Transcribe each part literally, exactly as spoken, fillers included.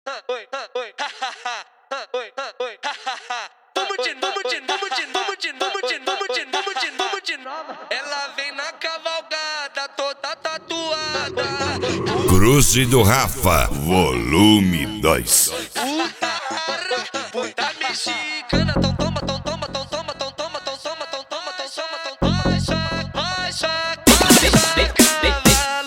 Vamos de novo, de novo, de novo, de novo, de novo, de novo, de novo, de novo. Ela vem na cavalgada, toda tatuada. Cruze do Rafa, volume dois. Puta, puta mexicana, tão toma, tão toma, tão toma, tão toma, tão toma, tão toma, tão toma, tão toma, vai saca, vai saca, vai saca.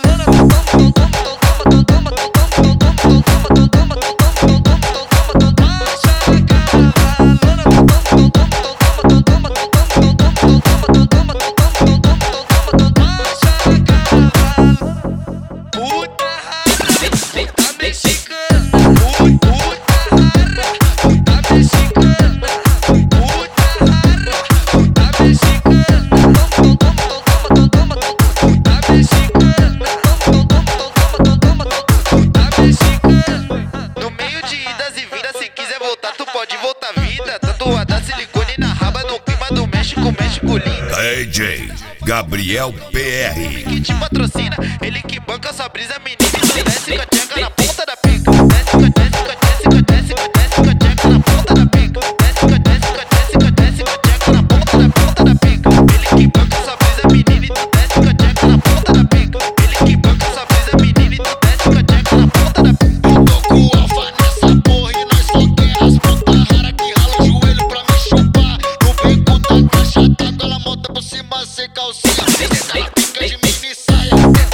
No meio de idas e vindas, se quiser voltar, tu pode voltar vida. Tatuada silicone na raba, no clima do México, México lindo. D J Gabriel P R. Que te patrocina, ele que banca sua brisa, menina. E desce com a tcheca na ponta da pica. Desce com a desce com a desce com a desce com a desce com a tcheca na ponta da pica. Desce com a desce com a desce com a desce com a tcheca na ponta da ponta da pica. Ele que banca sua brisa, menina. E tu desce com a tcheca na ponta da pica. Ele que banca sua brisa, menina. E tu desce com a tcheca na ponta da pica. Eu tô com o alfa nessa porra e nós só quer as putas rara que rala o joelho pra me chupar. No beco da caixa d'água, ela monta por cima sem calcinha. Ela pica de mini saia.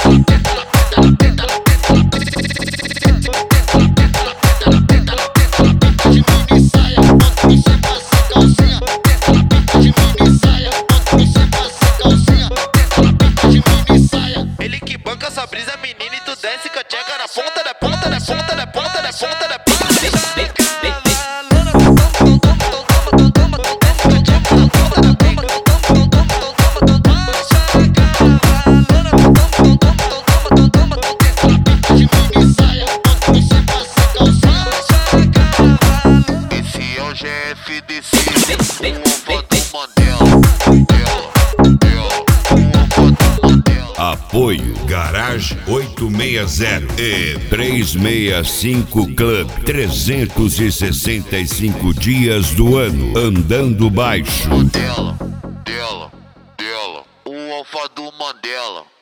Ele que banca essa brisa, menina, e tu desce com a tcheca na ponta da ponta da ponta da ponta da ponta da ponta. Esse é o G F D C, um ovo do Mandela. Apoio Garage oitocentos e sessenta e trezentos e sessenta e cinco Club. trezentos e sessenta e cinco dias do ano andando baixo. Mandela, dela, dela, um alfa do Mandela.